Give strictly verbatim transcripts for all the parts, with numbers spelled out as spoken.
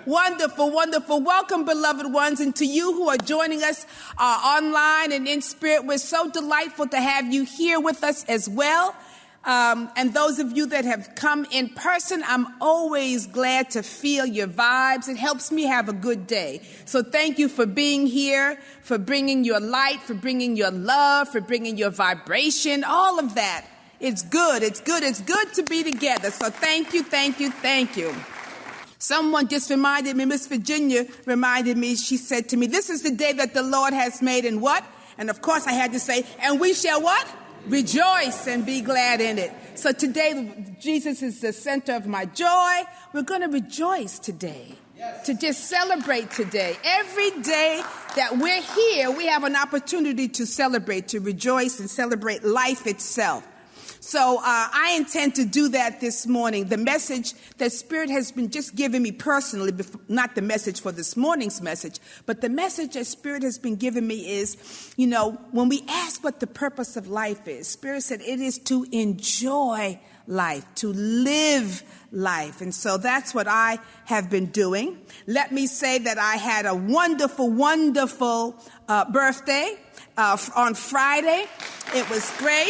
Wonderful, wonderful. Welcome, beloved ones, and to you who are joining us uh, online and in spirit. We're so delightful to have you here with us as well. Um, and those of you that have come in person, I'm always glad to feel your vibes. It helps me have a good day. So thank you for being here, for bringing your light, for bringing your love, for bringing your vibration, all of that. It's good. It's good. It's good to be together. So thank you, thank you, thank you. Someone just reminded me, Miss Virginia reminded me, she said to me, this is the day that the Lord has made, and what? And of course I had to say, and we shall what? Rejoice and be glad in it. So today, Jesus is the center of my joy. We're going to rejoice today, yes. To just celebrate today. Every day that we're here, we have an opportunity to celebrate, to rejoice and celebrate life itself. So uh, I intend to do that this morning. The message that Spirit has been just giving me personally, not the message for this morning's message, but the message that Spirit has been giving me is, you know, when we ask what the purpose of life is, Spirit said it is to enjoy life, to live life. And so that's what I have been doing. Let me say that I had a wonderful, wonderful uh, birthday uh, on Friday. It was great.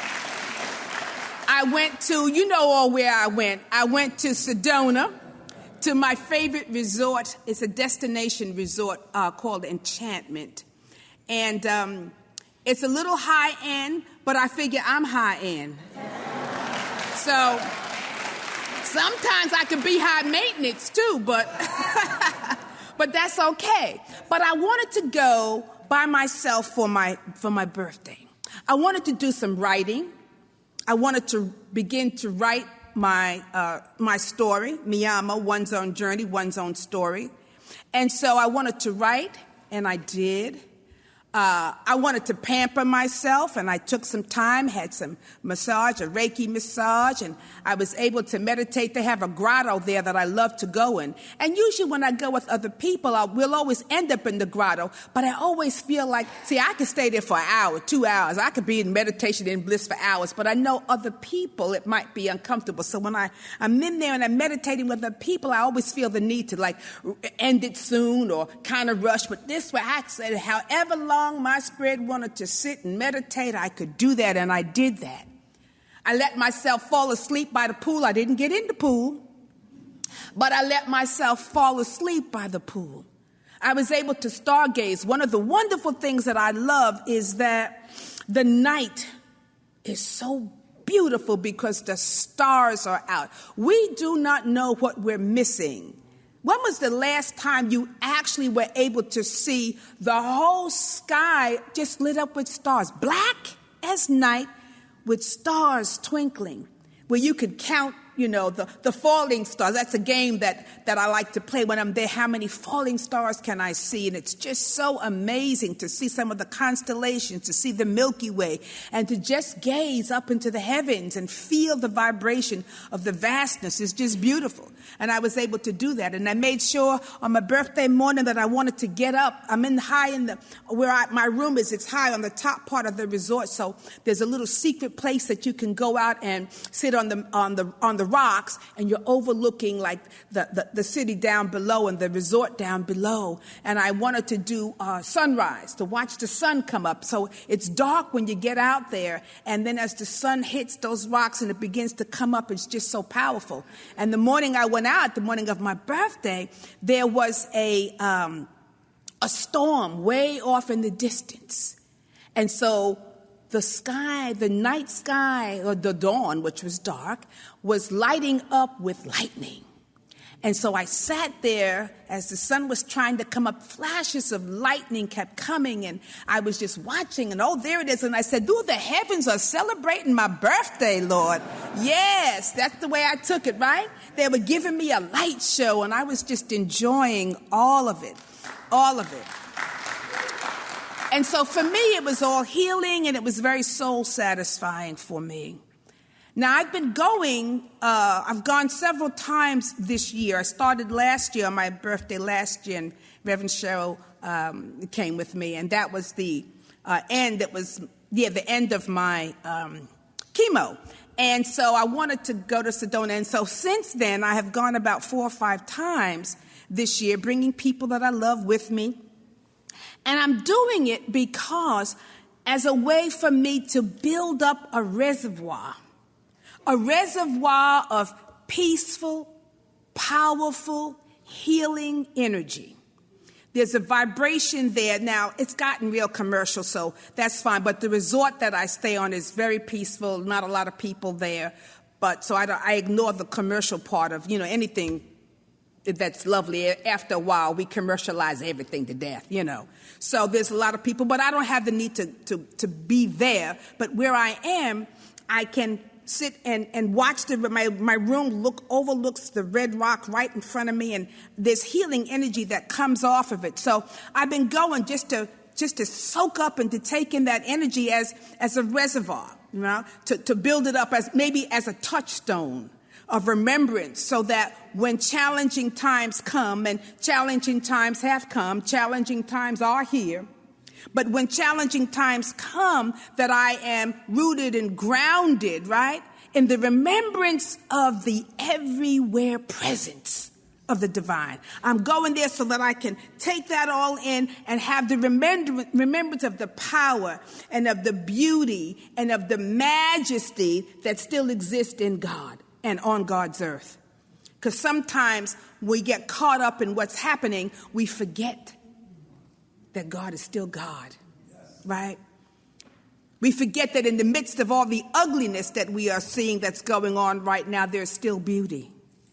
I went to, you know all where I went. I went to Sedona, to my favorite resort. It's a destination resort uh, called Enchantment. And um, it's a little high end, but I figure I'm high end. So sometimes I can be high maintenance too, but, but that's okay. But I wanted to go by myself for my, for my birthday. I wanted to do some writing. I wanted to begin to write my uh, my story, Miyama, One's Own Journey, One's Own Story. And so I wanted to write, and I did. Uh, I wanted to pamper myself, and I took some time, had some massage, a Reiki massage, and I was able to meditate. They have a grotto there that I love to go in. And usually when I go with other people, I will always end up in the grotto, but I always feel like, see, I could stay there for an hour, two hours. I could be in meditation and bliss for hours, but I know other people, it might be uncomfortable. So when I, I'm in there and I'm meditating with other people, I always feel the need to like end it soon or kind of rush. But this way, I said, however long my spirit wanted to sit and meditate, I could do that, and I did that. I let myself fall asleep by the pool. I didn't get in the pool, but I let myself fall asleep by the pool. I was able to stargaze. One of the wonderful things that I love is that the night is so beautiful because the stars are out. We do not know what we're missing. When was the last time you actually were able to see the whole sky just lit up with stars, black as night with stars twinkling, where you could count, you know, the, the falling stars? That's a game that, that I like to play when I'm there. How many falling stars can I see? And it's just so amazing to see some of the constellations, to see the Milky Way, and to just gaze up into the heavens and feel the vibration of the vastness. It's just beautiful. And I was able to do that. And I made sure on my birthday morning that I wanted to get up. I'm in high in the, where I, my room is, it's high on the top part of the resort. So there's a little secret place that you can go out and sit on the, on the, on the rocks, and you're overlooking like the, the, the city down below and the resort down below. And I wanted to do uh, sunrise, to watch the sun come up. So it's dark when you get out there, and then as the sun hits those rocks and it begins to come up, it's just so powerful. And the morning I went out, the morning of my birthday, there was a um, a storm way off in the distance. And so the sky, the night sky, or the dawn, which was dark, was lighting up with lightning. And so I sat there as the sun was trying to come up. Flashes of lightning kept coming, and I was just watching, and oh, there it is. And I said, "Ooh, the heavens are celebrating my birthday, Lord." Yes, that's the way I took it, right? They were giving me a light show, and I was just enjoying all of it, all of it. And so for me, it was all healing, and it was very soul satisfying for me. Now, I've been going, uh, I've gone several times this year. I started last year on my birthday last year, and Reverend Cheryl um, came with me, and that was the uh, end, it was, yeah, the end of my um, chemo. And so I wanted to go to Sedona. And so since then, I have gone about four or five times this year, bringing people that I love with me. And I'm doing it because as a way for me to build up a reservoir, a reservoir of peaceful, powerful, healing energy. There's a vibration there. Now, it's gotten real commercial, so that's fine. But the resort that I stay on is very peaceful, not a lot of people there. But so I, don't, I ignore the commercial part of, you know, anything that's lovely. After a while, we commercialize everything to death, you know. So there's a lot of people, but I don't have the need to, to, to be there. But where I am, I can sit and, and watch the, my, my room look overlooks the red rock right in front of me, and there's healing energy that comes off of it. So I've been going just to just to soak up and to take in that energy as as a reservoir, you know, to, to build it up as maybe as a touchstone of remembrance, so that when challenging times come, and challenging times have come, challenging times are here, but when challenging times come, that I am rooted and grounded, right, in the remembrance of the everywhere presence of the divine. I'm going there so that I can take that all in and have the remember- remembrance of the power and of the beauty and of the majesty that still exists in God and on God's earth. Because sometimes we get caught up in what's happening, we forget that God is still God, right? We forget that in the midst of all the ugliness that we are seeing that's going on right now, there's still beauty.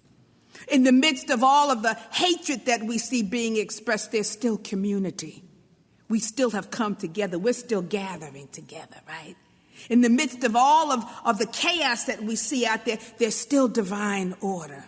In the midst of all of the hatred that we see being expressed, there's still community. We still have come together. We're still gathering together, right? In the midst of all of, of the chaos that we see out there, there's still divine order.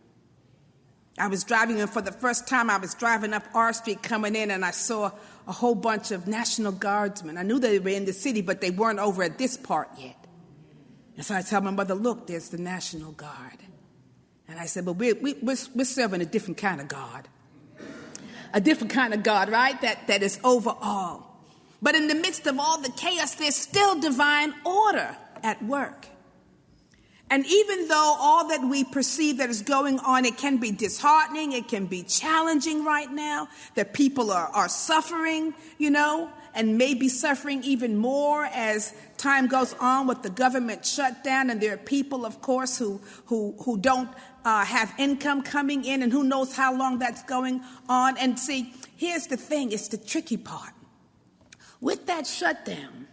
I was driving, and for the first time, I was driving up R Street coming in, and I saw a whole bunch of National Guardsmen. I knew they were in the city, but they weren't over at this part yet. And so I tell my mother, look, there's the National Guard. And I said, but we're, we, we're, we're serving a different kind of God. A different kind of God, right, that, that is over all. But in the midst of all the chaos, there's still divine order at work. And even though all that we perceive that is going on, it can be disheartening, it can be challenging right now, that people are, are suffering, you know, and may be suffering even more as time goes on with the government shutdown. And there are people, of course, who who who don't uh, have income coming in, and who knows how long that's going on. And see, here's the thing, it's the tricky part. With that shutdown,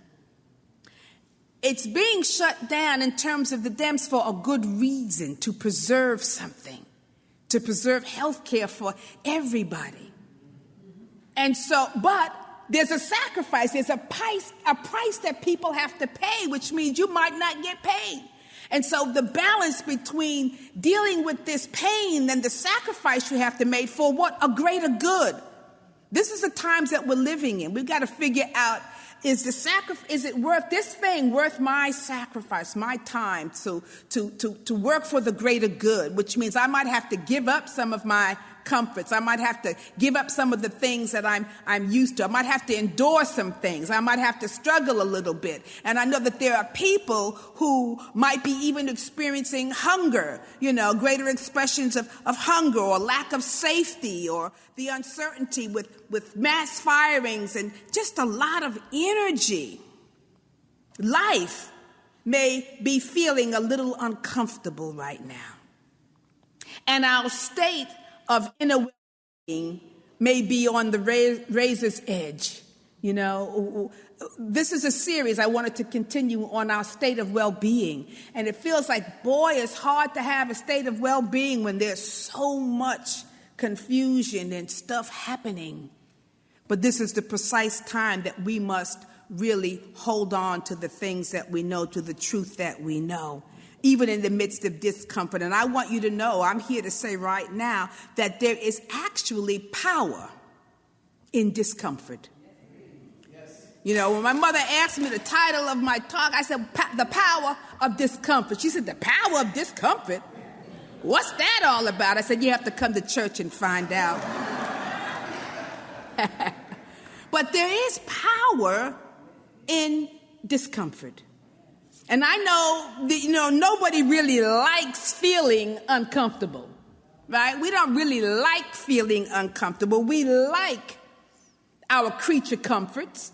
it's being shut down in terms of the dams for a good reason, to preserve something, to preserve health care for everybody. And so, but there's a sacrifice, there's a price, a price that people have to pay, which means you might not get paid. And so the balance between dealing with this pain and the sacrifice you have to make for what? A greater good. This is the times that we're living in. We've got to figure out, is the sacrifice, is it worth this thing, worth my sacrifice, my time to, to, to, to work for the greater good, which means I might have to give up some of my comforts. I might have to give up some of the things that I'm, I'm used to. I might have to endure some things. I might have to struggle a little bit. And I know that there are people who might be even experiencing hunger, you know, greater expressions of, of hunger or lack of safety, or the uncertainty with, with mass firings and just a lot of energy. Life may be feeling a little uncomfortable right now. And our state of inner well-being may be on the razor's edge. You know, this is a series I wanted to continue on our state of well-being. And it feels like, boy, it's hard to have a state of well-being when there's so much confusion and stuff happening. But this is the precise time that we must really hold on to the things that we know, to the truth that we know, even in the midst of discomfort. And I want you to know, I'm here to say right now, that there is actually power in discomfort. Yes. You know, when my mother asked me the title of my talk, I said, The Power of Discomfort. She said, the power of discomfort? What's that all about? I said, you have to come to church and find out. But there is power in discomfort. And I know that, you know, nobody really likes feeling uncomfortable, right? We don't really like feeling uncomfortable. We like our creature comforts,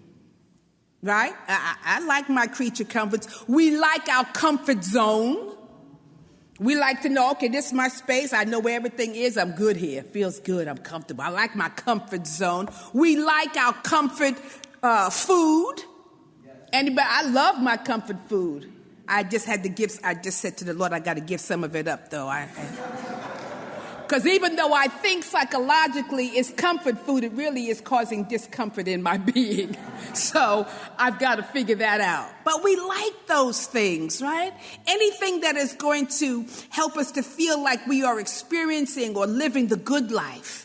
right? I, I like my creature comforts. We like our comfort zone. We like to know, okay, this is my space. I know where everything is. I'm good here. Feels good. I'm comfortable. I like my comfort zone. We like our comfort uh, food. Anybody? I love my comfort food. I just had to give, I just said to the Lord, I got to give some of it up, though. I, Because even though I think psychologically it's comfort food, it really is causing discomfort in my being. So I've got to figure that out. But we like those things, right? Anything that is going to help us to feel like we are experiencing or living the good life.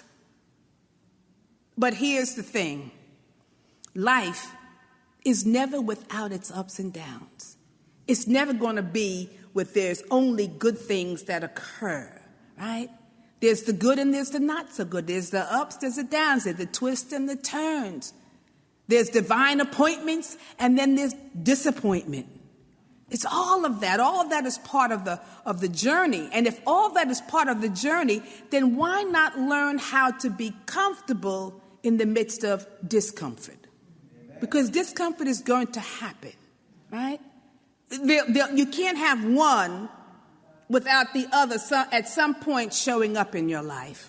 But here's the thing. Life is never without its ups and downs. It's never going to be with there's only good things that occur, right? There's the good and there's the not so good. There's the ups, there's the downs, there's the twists and the turns. There's divine appointments and then there's disappointment. It's all of that. All of that is part of the of the journey. And if all that is part of the journey, then why not learn how to be comfortable in the midst of discomfort? Because discomfort is going to happen, right? There, there, you can't have one without the other some, at some point showing up in your life.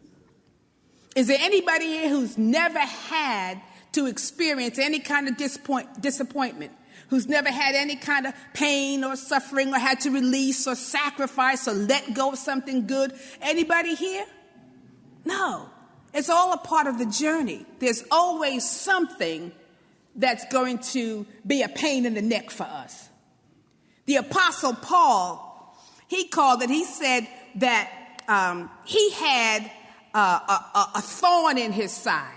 Is there anybody here who's never had to experience any kind of disappoint, disappointment, who's never had any kind of pain or suffering or had to release or sacrifice or let go of something good? Anybody here? No. It's all a part of the journey. There's always something that's going to be a pain in the neck for us. The Apostle Paul, he called it, he said that um, he had uh, a, a, a thorn in his side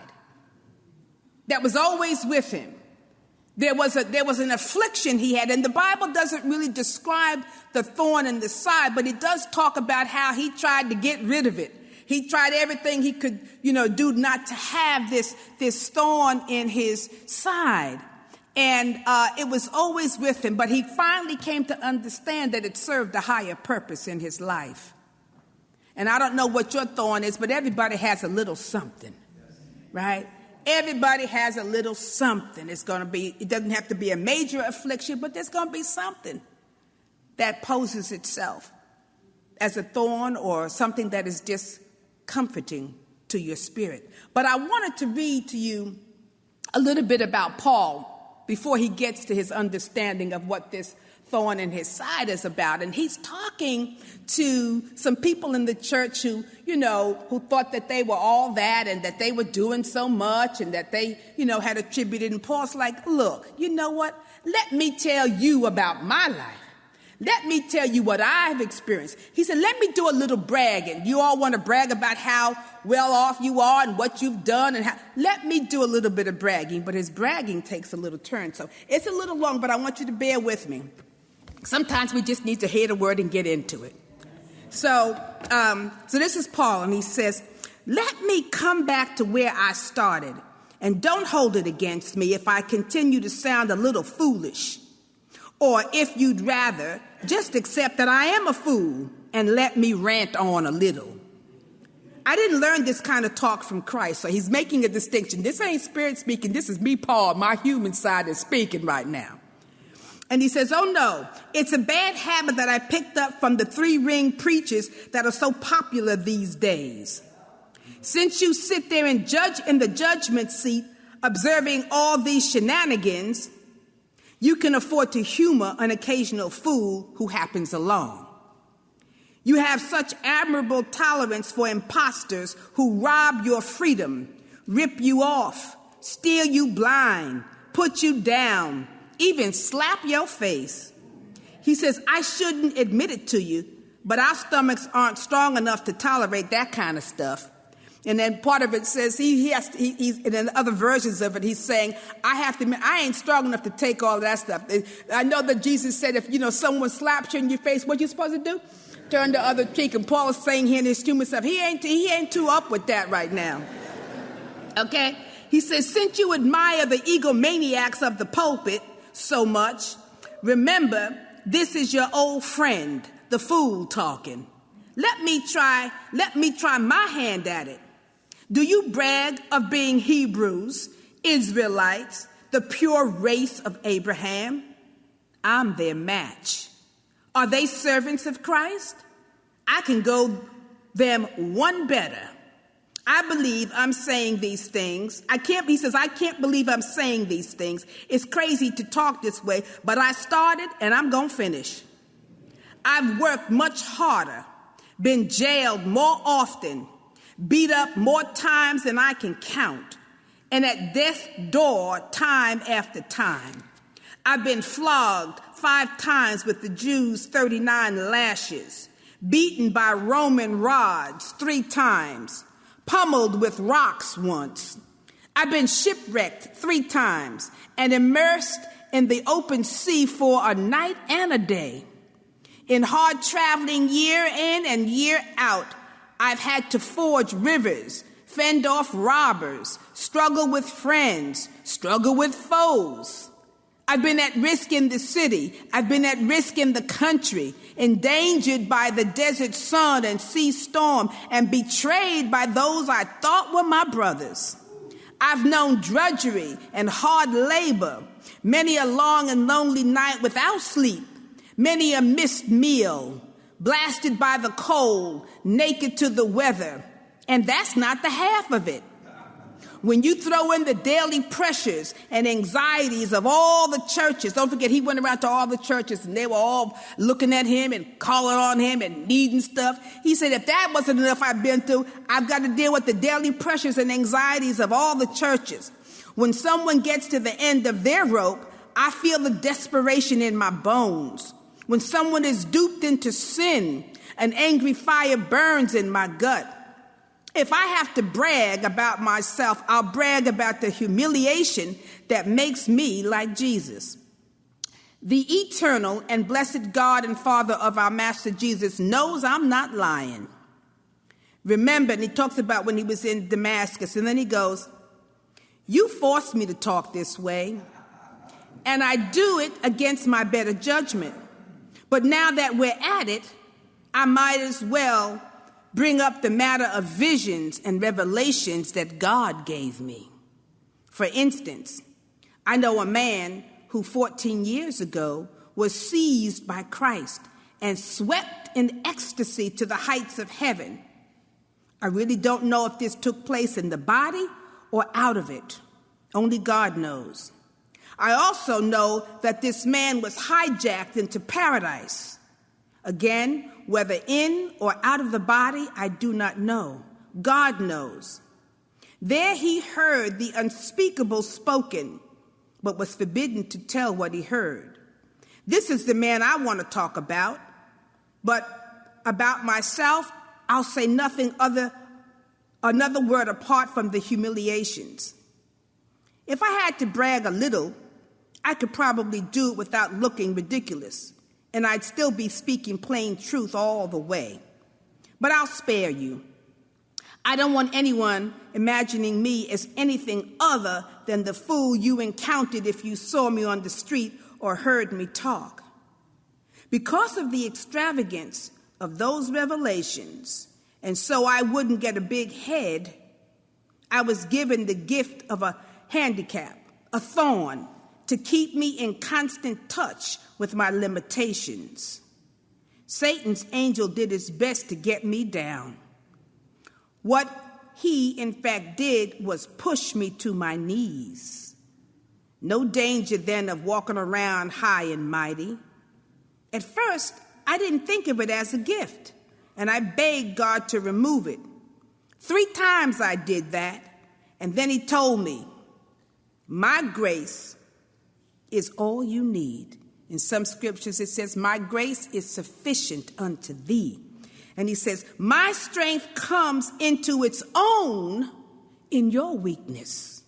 that was always with him. There was a there was an affliction he had, and the Bible doesn't really describe the thorn in the side, but it does talk about how he tried to get rid of it. He tried everything he could, you know, do not to have this, this thorn in his side. And uh, it was always with him, but he finally came to understand that it served a higher purpose in his life. And I don't know what your thorn is, but everybody has a little something, right? Everybody has a little something. It's going to be, it doesn't have to be a major affliction, but there's going to be something that poses itself as a thorn or something that is just comforting to your spirit. But I wanted to read to you a little bit about Paul before he gets to his understanding of what this thorn in his side is about. And he's talking to some people in the church who, you know, who thought that they were all that and that they were doing so much and that they, you know, had attributed. And Paul's like, look, you know what? Let me tell you about my life. Let me tell you what I've experienced. He said, let me do a little bragging. You all want to brag about how well off you are and what you've done. and how. Let me do a little bit of bragging. But his bragging takes a little turn. So it's a little long, but I want you to bear with me. Sometimes we just need to hear the word and get into it. So, um, so this is Paul, and he says, let me come back to where I started. And don't hold it against me if I continue to sound a little foolish. Or if you'd rather, just accept that I am a fool and let me rant on a little. I didn't learn this kind of talk from Christ, so he's making a distinction. This ain't spirit speaking. This is me, Paul. My human side is speaking right now. And he says, oh, no, it's a bad habit that I picked up from the three-ring preachers that are so popular these days. Since you sit there and judge in the judgment seat, observing all these shenanigans, you can afford to humor an occasional fool who happens along. You have such admirable tolerance for imposters who rob your freedom, rip you off, steal you blind, put you down, even slap your face. He says, I shouldn't admit it to you, but our stomachs aren't strong enough to tolerate that kind of stuff. And then part of it says he, he has to, he, he's in other versions of it. He's saying, I have to admit, I ain't strong enough to take all of that stuff. I know that Jesus said, if, you know, someone slaps you in your face, what you supposed to do? Turn the other cheek. And Paul is saying here in his human stuff, he ain't, he ain't too up with that right now. Okay. He says, since you admire the egomaniacs of the pulpit so much, remember, this is your old friend, the fool talking. Let me try, let me try my hand at it. Do you brag of being Hebrews, Israelites, the pure race of Abraham? I'm their match. Are they servants of Christ? I can go them one better. I believe I'm saying these things. I can't, he says, I can't believe I'm saying these things. It's crazy to talk this way, but I started and I'm going to finish. I've worked much harder, been jailed more often, beat up more times than I can count, and at death's door time after time. I've been flogged five times with the Jews' thirty-nine lashes, beaten by Roman rods three times, pummeled with rocks once. I've been shipwrecked three times and immersed in the open sea for a night and a day. In hard traveling year in and year out, I've had to forge rivers, fend off robbers, struggle with friends, struggle with foes. I've been at risk in the city. I've been at risk in the country, endangered by the desert sun and sea storm, and betrayed by those I thought were my brothers. I've known drudgery and hard labor, many a long and lonely night without sleep, many a missed meal, blasted by the cold, naked to the weather. And that's not the half of it. When you throw in the daily pressures and anxieties of all the churches, don't forget he went around to all the churches and they were all looking at him and calling on him and needing stuff. He said, if that wasn't enough I've been through, I've got to deal with the daily pressures and anxieties of all the churches. When someone gets to the end of their rope, I feel the desperation in my bones. When someone is duped into sin, an angry fire burns in my gut. If I have to brag about myself, I'll brag about the humiliation that makes me like Jesus. The eternal and blessed God and Father of our Master Jesus knows I'm not lying. Remember, and he talks about when he was in Damascus, and then he goes, you forced me to talk this way, and I do it against my better judgment. But now that we're at it, I might as well bring up the matter of visions and revelations that God gave me. For instance, I know a man who fourteen years ago was seized by Christ and swept in ecstasy to the heights of heaven. I really don't know if this took place in the body or out of it. Only God knows. I also know that this man was hijacked into paradise. Again, whether in or out of the body, I do not know. God knows. There he heard the unspeakable spoken, but was forbidden to tell what he heard. This is the man I want to talk about, but about myself, I'll say nothing other, another word apart from the humiliations. If I had to brag a little, I could probably do it without looking ridiculous, and I'd still be speaking plain truth all the way. But I'll spare you. I don't want anyone imagining me as anything other than the fool you encountered if you saw me on the street or heard me talk. Because of the extravagance of those revelations, and so I wouldn't get a big head, I was given the gift of a handicap, a thorn, to keep me in constant touch with my limitations. Satan's angel did his best to get me down. What he, in fact, did was push me to my knees. No danger then of walking around high and mighty. At first, I didn't think of it as a gift, and I begged God to remove it. Three times I did that, and then he told me, my grace is all you need. In some scriptures it says, my grace is sufficient unto thee. And he says, my strength comes into its own in your weakness.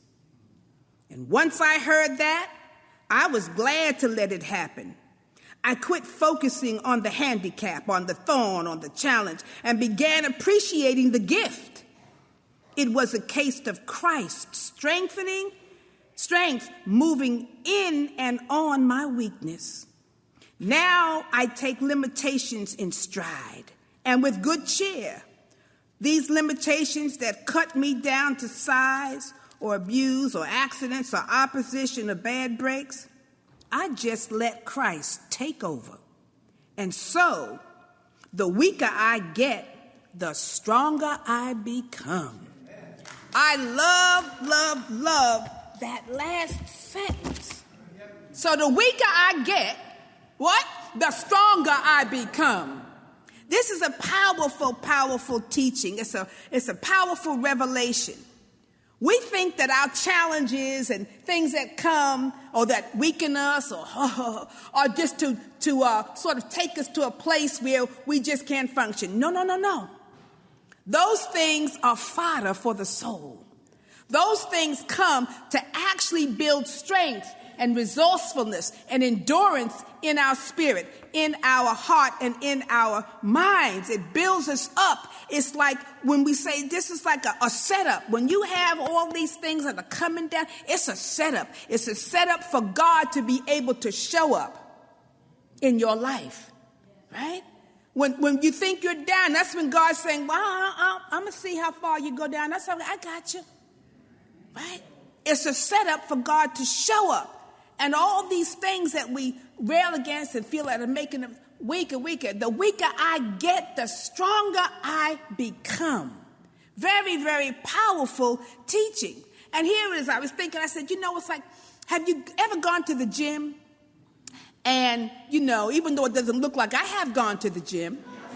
And once I heard that, I was glad to let it happen. I quit focusing on the handicap, on the thorn, on the challenge, and began appreciating the gift. It was a case of Christ strengthening Strength moving in and on my weakness. Now I take limitations in stride, and with good cheer. These limitations that cut me down to size or abuse or accidents or opposition or bad breaks, I just let Christ take over. And so, the weaker I get, the stronger I become. I love, love, love that last sentence. So the weaker I get, what? The stronger I become. This is a powerful, powerful teaching. It's a, it's a powerful revelation. We think that our challenges and things that come or that weaken us or are just to, to uh, sort of take us to a place where we just can't function. No, no, no, no. Those things are fodder for the soul. Those things come to actually build strength and resourcefulness and endurance in our spirit, in our heart, and in our minds. It builds us up. It's like when we say this is like a, a setup. When you have all these things that are coming down, it's a setup. It's a setup for God to be able to show up in your life, right? When when you think you're down, that's when God's saying, well, I, I, I'm going to see how far you go down. That's okay. I got you, right? It's a setup for God to show up. And all these things that we rail against and feel that are making them weaker, weaker. The weaker I get, the stronger I become. Very, very powerful teaching. And here it is. I was thinking, I said, you know, it's like, have you ever gone to the gym? And, you know, even though it doesn't look like I have gone to the gym,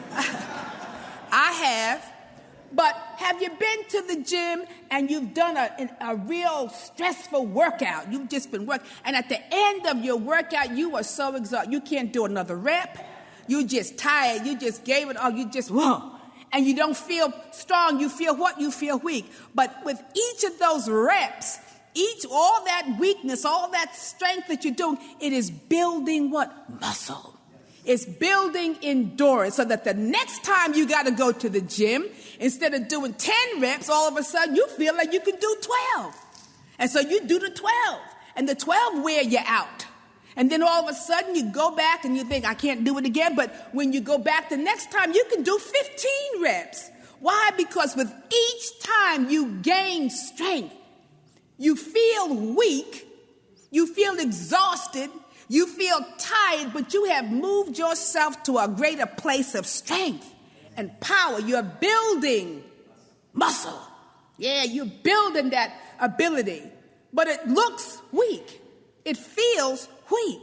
I have. But have you been to the gym and you've done a, a real stressful workout? You've just been working. And at the end of your workout, you are so exhausted. You can't do another rep. You're just tired. You just gave it all. You just, whoa. And you don't feel strong. You feel what? You feel weak. But with each of those reps, each, all that weakness, all that strength that you're doing, it is building what? Muscle. It's building endurance so that the next time you got to go to the gym, instead of doing ten reps, all of a sudden you feel like you can do twelve. And so you do the twelve, and the twelve wear you out. And then all of a sudden you go back and you think, I can't do it again. But when you go back the next time, you can do fifteen reps. Why? Because with each time you gain strength, you feel weak, you feel exhausted, you feel tired, but you have moved yourself to a greater place of strength and power. You're building muscle. Yeah, you're building that ability. But it looks weak. It feels weak.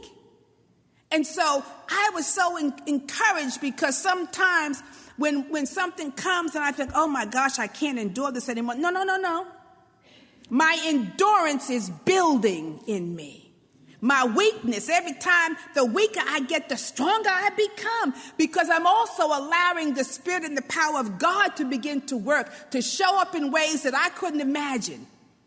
And so I was so in- encouraged because sometimes when, when something comes and I think, oh my gosh, I can't endure this anymore. No, no, no, no. My endurance is building in me. My weakness, every time the weaker I get, the stronger I become, because I'm also allowing the Spirit and the power of God to begin to work, to show up in ways that I couldn't imagine.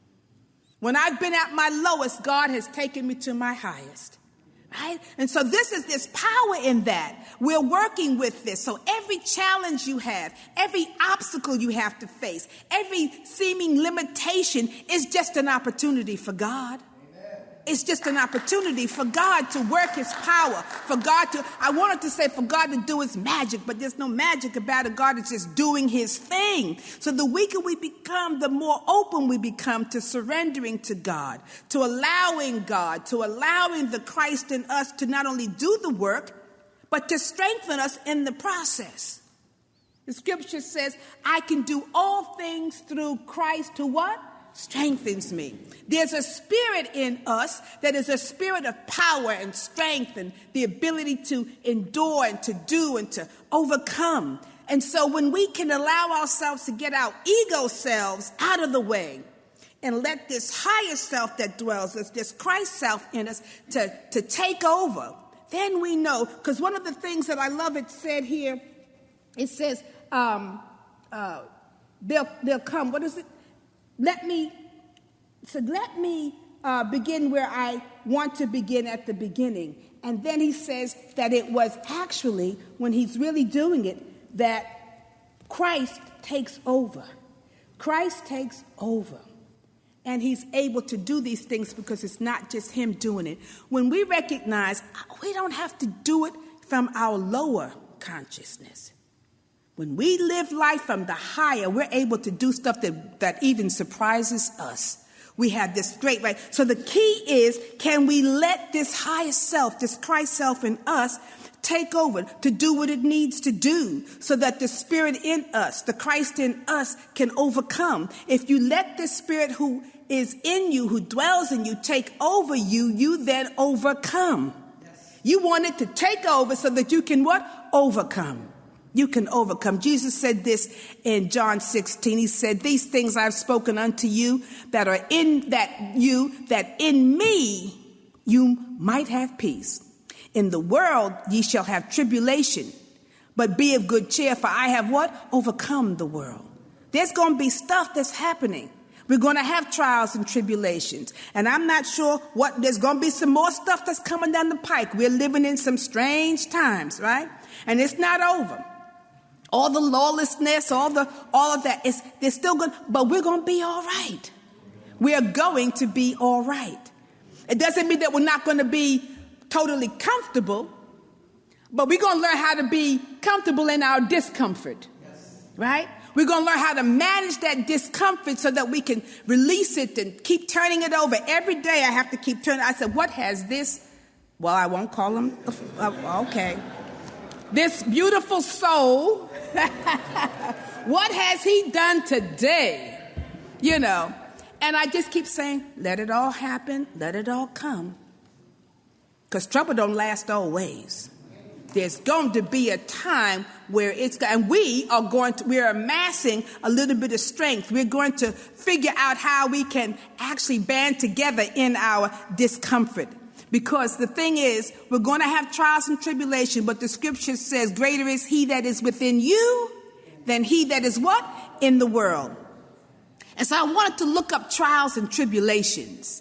When I've been at my lowest, God has taken me to my highest, right? And so this is this power in that. We're working with this. So every challenge you have, every obstacle you have to face, every seeming limitation is just an opportunity for God. It's just an opportunity for God to work his power, for God to, I wanted to say for God to do his magic, but there's no magic about it. God is just doing his thing. So the weaker we become, the more open we become to surrendering to God, to allowing God, to allowing the Christ in us to not only do the work, but to strengthen us in the process. The scripture says, I can do all things through Christ who what? Strengthens me. There's a spirit in us that is a spirit of power and strength and the ability to endure and to do and to overcome. And so when we can allow ourselves to get our ego selves out of the way and let this higher self that dwells us, this Christ self in us, to, to take over, then we know. Because one of the things that I love it said here, it says, um, uh, they'll, they'll come. What is it? Let me, so let me uh, begin where I want to begin at the beginning. And then he says that it was actually, when he's really doing it, that Christ takes over. Christ takes over. And he's able to do these things because it's not just him doing it. When we recognize we don't have to do it from our lower consciousness. When we live life from the higher, we're able to do stuff that, that even surprises us. We have this great right. So the key is, can we let this higher self, this Christ self in us, take over to do what it needs to do so that the spirit in us, the Christ in us, can overcome. If you let the spirit who is in you, who dwells in you, take over you, you then overcome. Yes. You want it to take over so that you can what? Overcome. You can overcome. Jesus said this in John sixteen. He said, these things I've spoken unto you that are in that you, that in me you might have peace. In the world ye shall have tribulation, but be of good cheer, for I have what? Overcome the world. There's going to be stuff that's happening. We're going to have trials and tribulations. And I'm not sure what, there's going to be some more stuff that's coming down the pike. We're living in some strange times, right? And it's not over. All the lawlessness, all the, all of that, is, they're still good, but we're going to be all right. We are going to be all right. It doesn't mean that we're not going to be totally comfortable, but we're going to learn how to be comfortable in our discomfort, yes. Right? We're going to learn how to manage that discomfort so that we can release it and keep turning it over. Every day I have to keep turning. I said, what has this, well, I won't call him, uh, okay. This beautiful soul, what has he done today? You know, and I just keep saying, let it all happen, let it all come. Because trouble don't last always. There's going to be a time where it's, and we are going to, we're amassing a little bit of strength. We're going to figure out how we can actually band together in our discomfort. Because the thing is, we're going to have trials and tribulation, but the scripture says, greater is he that is within you than he that is what? In the world. And so I wanted to look up trials and tribulations.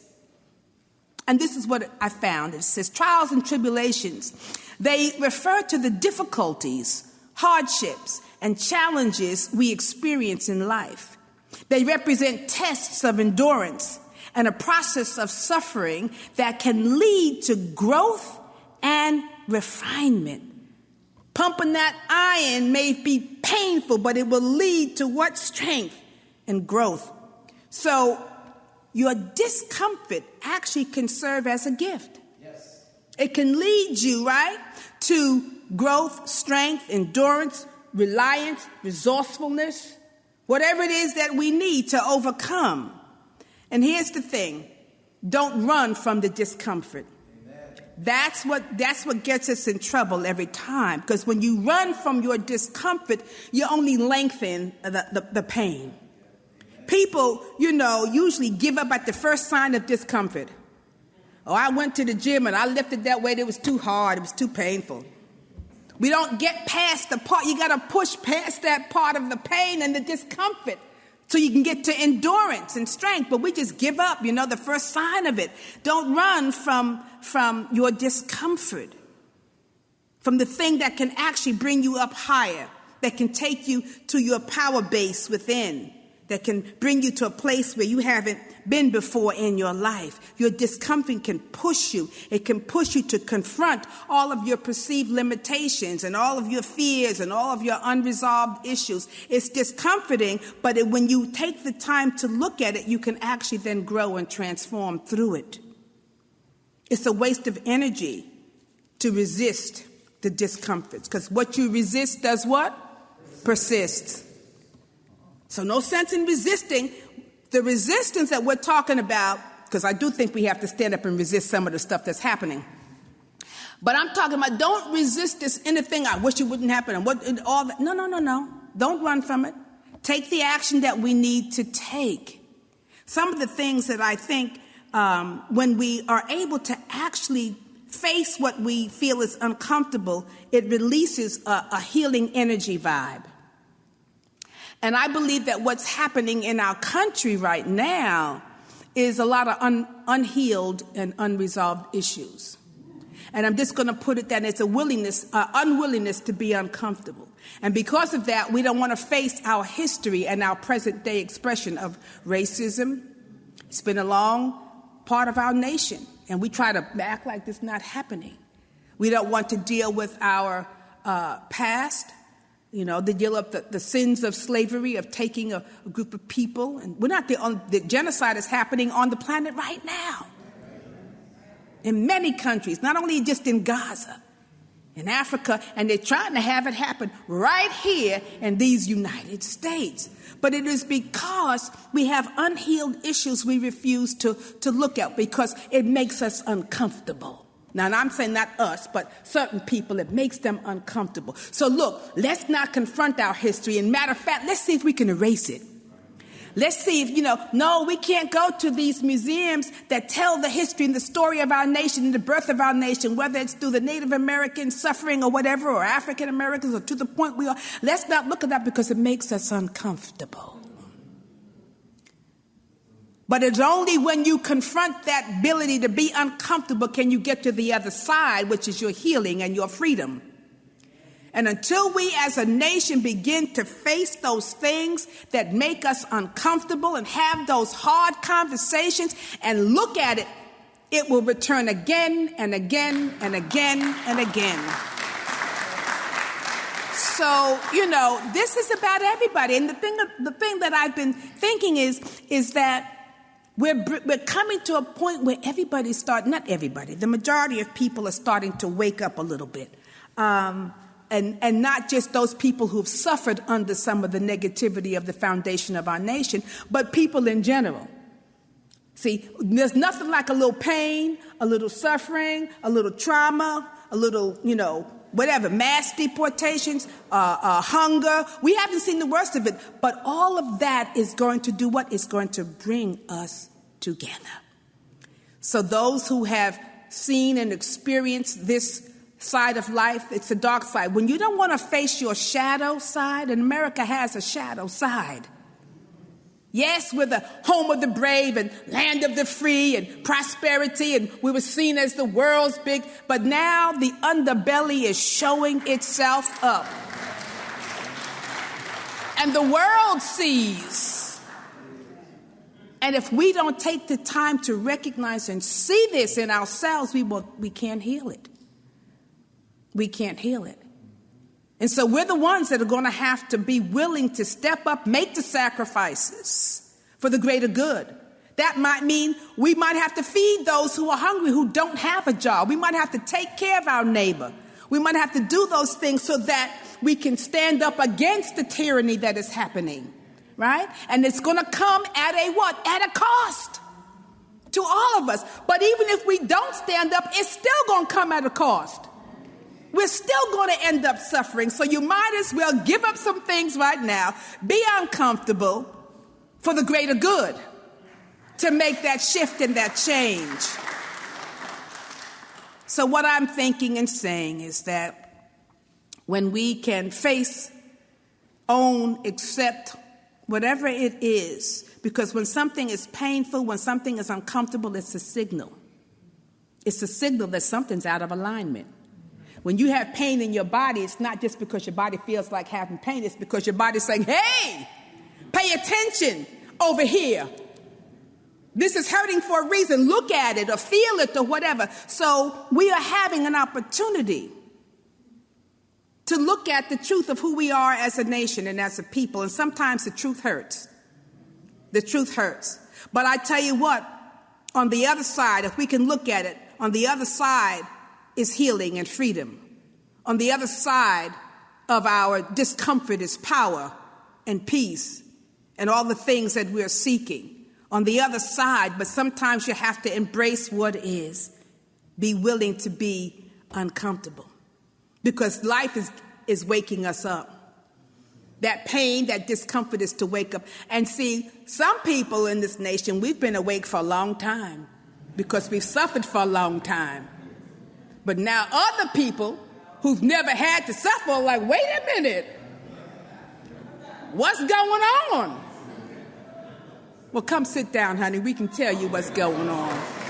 And this is what I found. It says trials and tribulations. They refer to the difficulties, hardships, and challenges we experience in life. They represent tests of endurance and a process of suffering that can lead to growth and refinement. Pumping that iron may be painful, but it will lead to what? Strength and growth. So your discomfort actually can serve as a gift. Yes. It can lead you, right, to growth, strength, endurance, reliance, resourcefulness, whatever it is that we need to overcome. And here's the thing. Don't run from the discomfort. Amen. That's what, that's what gets us in trouble every time. Because when you run from your discomfort, you only lengthen the, the, the pain. People, you know, usually give up at the first sign of discomfort. Oh, I went to the gym and I lifted that weight. It was too hard. It was too painful. We don't get past the part. You got to push past that part of the pain and the discomfort so you can get to endurance and strength. But we just give up, you know, the first sign of it. Don't run from, from your discomfort, from the thing that can actually bring you up higher, that can take you to your power base within, that can bring you to a place where you haven't been before in your life. Your discomfort can push you. It can push you to confront all of your perceived limitations and all of your fears and all of your unresolved issues. It's discomforting, but it, when you take the time to look at it, you can actually then grow and transform through it. It's a waste of energy to resist the discomforts, because what you resist does what? Persists. So no sense in resisting. The resistance that we're talking about, because I do think we have to stand up and resist some of the stuff that's happening. But I'm talking about don't resist this anything. I wish it wouldn't happen. And what and all that. No, no, no, no. Don't run from it. Take the action that we need to take. Some of the things that I think um, when we are able to actually face what we feel is uncomfortable, it releases a, a healing energy vibe. And I believe that what's happening in our country right now is a lot of un, unhealed and unresolved issues. And I'm just going to put it that it's a willingness, uh, unwillingness to be uncomfortable. And because of that, we don't want to face our history and our present day expression of racism, It's been a long part of our nation, and we try to act like this is not happening. We don't want to deal with our uh, past, you know, to deal with the, the sins of slavery, of taking a, a group of people. And we're not the only, the genocide is happening on the planet right now. In many countries, not only just in Gaza, in Africa, and they're trying to have it happen right here in these United States. But it is because we have unhealed issues we refuse to, to look at because it makes us uncomfortable. Now, and I'm saying not us, but certain people, it makes them uncomfortable. So look, let's not confront our history. And matter of fact, let's see if we can erase it. Let's see if, you know, no, we can't go to these museums that tell the history and the story of our nation and the birth of our nation, whether it's through the Native American suffering or whatever, or African Americans, or to the point we are. Let's not look at that because it makes us uncomfortable. But it's only when you confront that ability to be uncomfortable can you get to the other side, which is your healing and your freedom. And until we as a nation begin to face those things that make us uncomfortable and have those hard conversations and look at it, it will return again and again and again and again. So, you know, this is about everybody. And the thing, the thing that I've been thinking is, is that we're, we're coming to a point where everybody's starting, not everybody, the majority of people are starting to wake up a little bit. Um, And, and not just those people who've suffered under some of the negativity of the foundation of our nation, but people in general. See, there's nothing like a little pain, a little suffering, a little trauma, a little, you know, whatever, mass deportations, uh, uh, hunger. We haven't seen the worst of it, but all of that is going to do what? It's going to bring us together. So those who have seen and experienced this side of life, it's the dark side. When you don't want to face your shadow side, and America has a shadow side. Yes, we're the home of the brave and land of the free and prosperity, and we were seen as the world's big, but now the underbelly is showing itself up. And the world sees. And if we don't take the time to recognize and see this in ourselves, we will, we can't heal it. We can't heal it. And so we're the ones that are going to have to be willing to step up, make the sacrifices for the greater good. That might mean we might have to feed those who are hungry, who don't have a job. We might have to take care of our neighbor. We might have to do those things so that we can stand up against the tyranny that is happening, right? And it's going to come at a what? At a cost to all of us. But even if we don't stand up, it's still going to come at a cost. We're still going to end up suffering. So you might as well give up some things right now, be uncomfortable for the greater good, to make that shift and that change. So what I'm thinking and saying is that when we can face, own, accept whatever it is, because when something is painful, when something is uncomfortable, it's a signal. It's a signal that something's out of alignment. When you have pain in your body, it's not just because your body feels like having pain. It's because your body's saying, hey, pay attention over here. This is hurting for a reason. Look at it or feel it or whatever. So we are having an opportunity to look at the truth of who we are as a nation and as a people. And sometimes the truth hurts. The truth hurts. But I tell you what, on the other side, if we can look at it, on the other side, is healing and freedom. On the other side of our discomfort is power and peace and all the things that we're seeking. On the other side, but sometimes you have to embrace what is. Be willing to be uncomfortable. Because life is, is waking us up. That pain, that discomfort is to wake up. And see, some people in this nation, we've been awake for a long time because we've suffered for a long time. But now other people who've never had to suffer are like, wait a minute. What's going on? Well, come sit down, honey. We can tell you what's going on.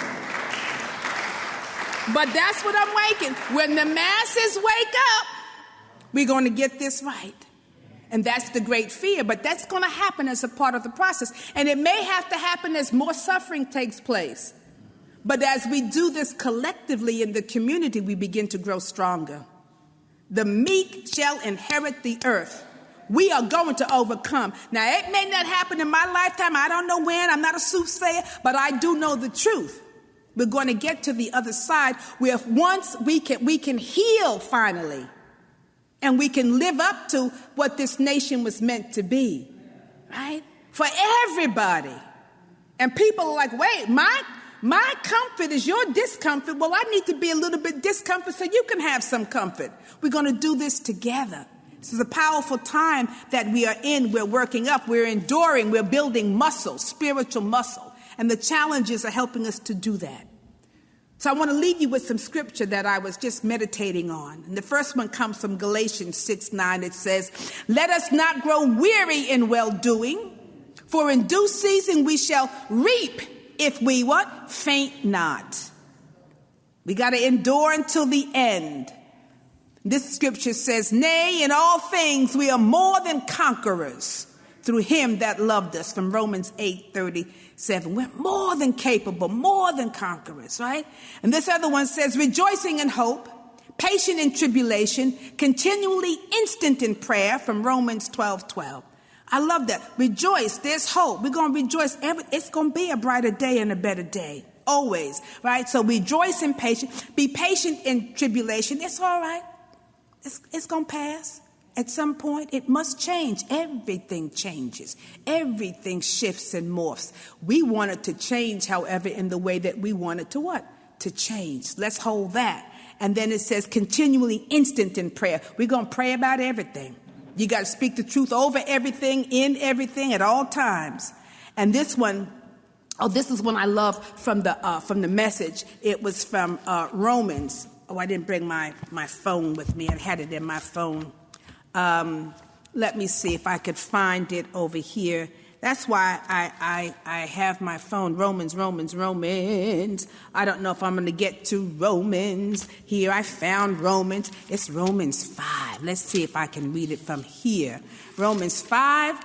But that's what I'm waking. When the masses wake up, we're going to get this right. And that's the great fear. But that's going to happen as a part of the process. And it may have to happen as more suffering takes place. But as we do this collectively in the community, we begin to grow stronger. The meek shall inherit the earth. We are going to overcome. Now, it may not happen in my lifetime. I don't know when. I'm not a soothsayer. But I do know the truth. We're going to get to the other side where once we can, we can heal finally. And we can live up to what this nation was meant to be, right? For everybody. And people are like, wait, my, my comfort is your discomfort. Well, I need to be a little bit discomfort so you can have some comfort. We're going to do this together. This is a powerful time that we are in. We're working up. We're enduring. We're building muscle, spiritual muscle. And the challenges are helping us to do that. So I want to leave you with some scripture that I was just meditating on. And the first one comes from Galatians six nine. It says, let us not grow weary in well-doing, for in due season we shall reap if we what? Faint not. We got to endure until the end. This scripture says, nay, in all things we are more than conquerors through him that loved us, from Romans eight thirty-seven. We're more than capable, more than conquerors, right? And this other one says, rejoicing in hope, patient in tribulation, continually instant in prayer, from Romans twelve twelve. I love that. Rejoice. There's hope. We're going to rejoice. Every, it's going to be a brighter day and a better day. Always, right? So rejoice in patience. Be patient in tribulation. It's all right. It's, it's going to pass. At some point, it must change. Everything changes. Everything shifts and morphs. We want it to change, however, in the way that we want it to what? To change. Let's hold that. And then it says continually instant in prayer. We're going to pray about everything. You got to speak the truth over everything, in everything, at all times. And this one, oh, this is one I love from the uh, from the Message. It was from uh, Romans. Oh, I didn't bring my, my phone with me. I had it in my phone. Um, let me see if I could find it over here. That's why I, I, I have my phone. Romans, Romans, Romans. I don't know if I'm going to get to Romans. Here, I found Romans. It's Romans five. Let's see if I can read it from here. Romans five,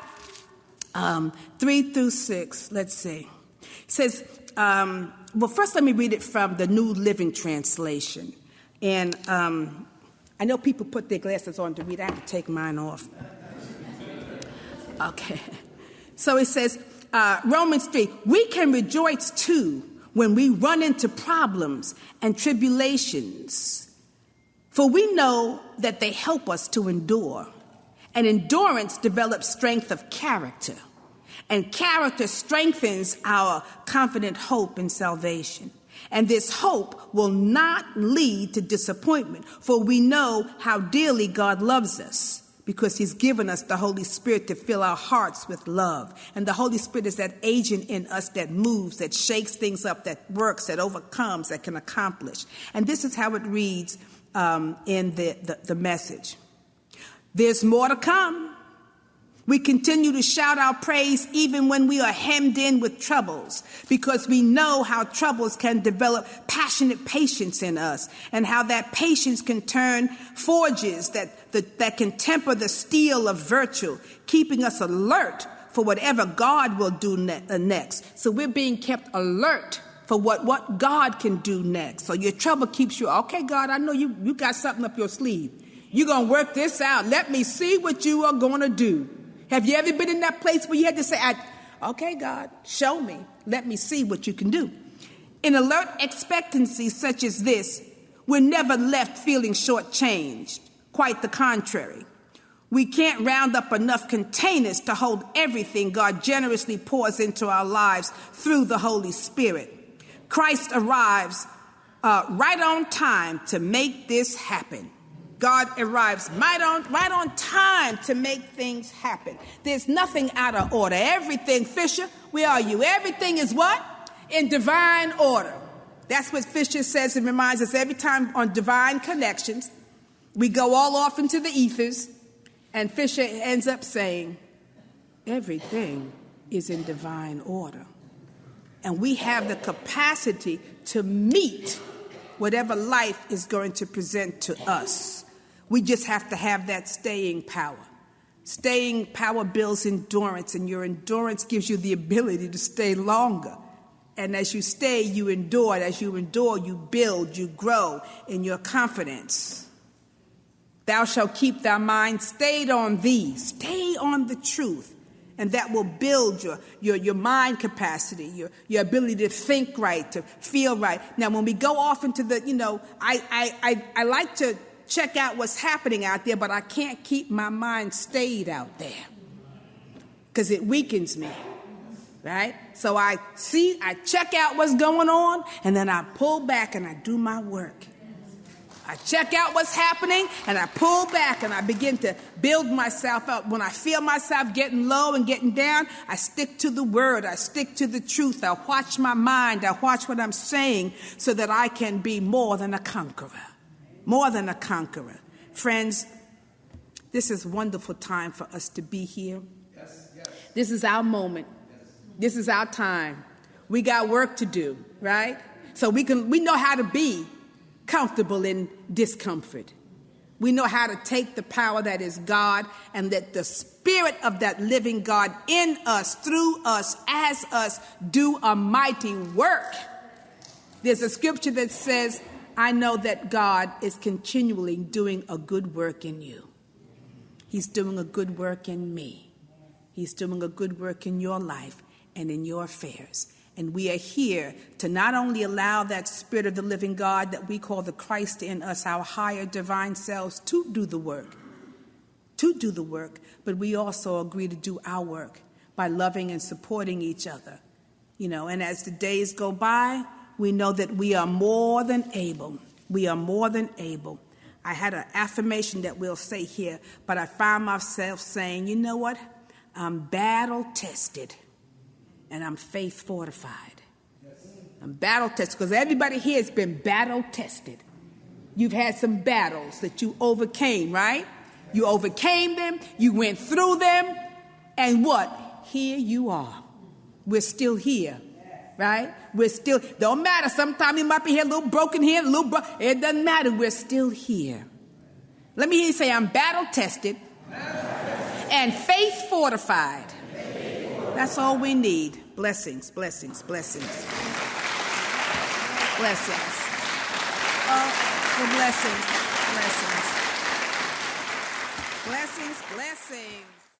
um, three through six. Let's see. It says, um, well, first let me read it from the New Living Translation. And um I know people put their glasses on to read. I have to take mine off. Okay. So it says, uh, Romans three, we can rejoice too when we run into problems and tribulations. For we know that they help us to endure. And endurance develops strength of character. And character strengthens our confident hope in salvation. And this hope will not lead to disappointment, for we know how dearly God loves us, because he's given us the Holy Spirit to fill our hearts with love. And the Holy Spirit is that agent in us that moves, that shakes things up, that works, that overcomes, that can accomplish. And this is how it reads um, in the, the, the Message. There's more to come. We continue to shout our praise even when we are hemmed in with troubles, because we know how troubles can develop passionate patience in us, and how that patience can turn forges that, that, that can temper the steel of virtue, keeping us alert for whatever God will do ne- uh, next. So we're being kept alert for what, what God can do next. So your trouble keeps you, okay, God, I know you, you got something up your sleeve. You're going to work this out. Let me see what you are going to do. Have you ever been in that place where you had to say, I, okay, God, show me. Let me see what you can do. In alert expectancy such as this, we're never left feeling shortchanged. Quite the contrary. We can't round up enough containers to hold everything God generously pours into our lives through the Holy Spirit. Christ arrives uh, right on time to make this happen. God arrives right on, right on time to make things happen. There's nothing out of order. Everything, Fisher, where are you? Everything is what? In divine order. That's what Fisher says and reminds us every time on Divine Connections. We go all off into the ethers, and Fisher ends up saying, everything is in divine order. And we have the capacity to meet whatever life is going to present to us. We just have to have that staying power. Staying power builds endurance, and your endurance gives you the ability to stay longer. And as you stay, you endure. As you endure, you build, you grow in your confidence. Thou shalt keep thy mind stayed on thee. Stay on the truth. And that will build your, your, your mind capacity, your, your ability to think right, to feel right. Now, when we go off into the, you know, I, I, I, I like to check out what's happening out there, but I can't keep my mind stayed out there because it weakens me, right? So I see, I check out what's going on, and then I pull back and I do my work. I check out what's happening, and I pull back, and I begin to build myself up. When I feel myself getting low and getting down, I stick to the word. I stick to the truth. I watch my mind. I watch what I'm saying so that I can be more than a conqueror. More than a conqueror. Friends, this is a wonderful time for us to be here. Yes, yes. This is our moment. Yes. This is our time. We got work to do, right? So we can we know how to be comfortable in discomfort. We know how to take the power that is God and let the spirit of that living God in us, through us, as us, do a mighty work. There's a scripture that says, I know that God is continually doing a good work in you. He's doing a good work in me. He's doing a good work in your life and in your affairs. And we are here to not only allow that spirit of the living God that we call the Christ in us, our higher divine selves, to do the work, to do the work, but we also agree to do our work by loving and supporting each other. You know, and as the days go by, we know that we are more than able. We are more than able. I had an affirmation that we'll say here, but I found myself saying, you know what? I'm battle tested. And I'm faith fortified. Yes. I'm battle tested because everybody here has been battle tested. You've had some battles that you overcame, right? You overcame them. You went through them. And what? Here you are. We're still here, right? We're still, don't matter. Sometimes you might be here a little broken here, a little bro- it doesn't matter. We're still here. Let me hear you say, I'm battle tested and faith fortified. That's all we need. Blessings, blessings, blessings. Blessings. Oh, for blessings, blessings. Blessings, blessings.